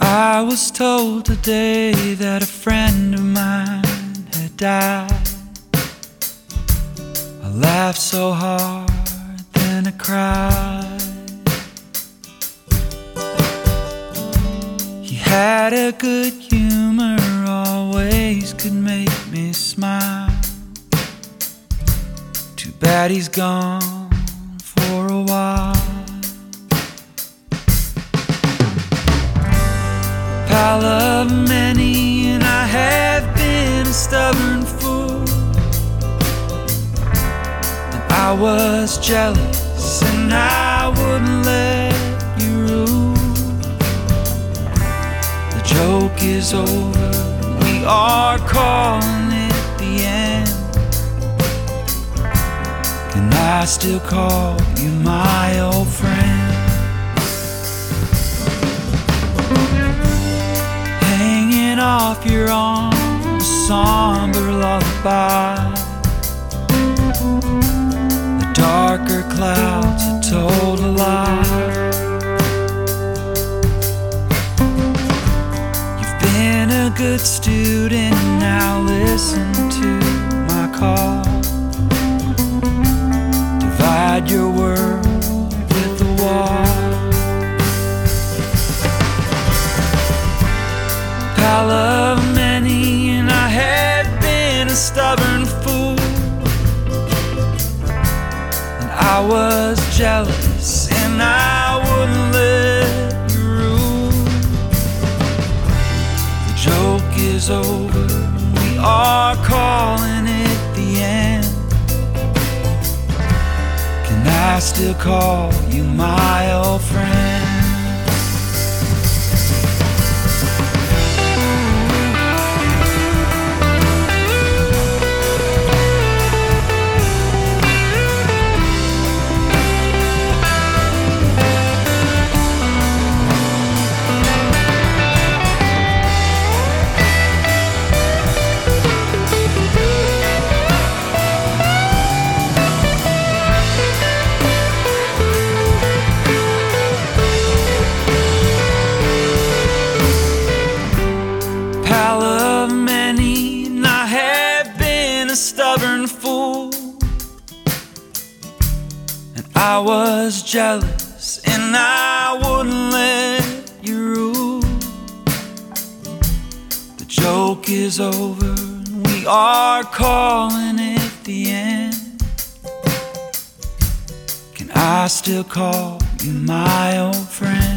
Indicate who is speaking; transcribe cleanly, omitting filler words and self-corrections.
Speaker 1: I was told today that a friend of mine had died. I laughed so hard, then I cried. He had a good humor, always could make me smile. Too bad he's gone for a while. Pal of many, and I have been a stubborn fool. And I was jealous, and I wouldn't let you rule. The joke is over, we are calling it the end. Can I still call you my old friend? Off your arm, a somber lullaby. The darker clouds had told a lie. You've been a good student, now listen to my call. Divide your world with the wall. Pal of many, and I had been a stubborn fool. And I was jealous, and I wouldn't let you rule. The joke is over, we are calling it the end. Can I still call you my old friend? A stubborn fool, and I was jealous, and I wouldn't let you rule. The joke is over, we are calling it the end. Can I still call you my old friend?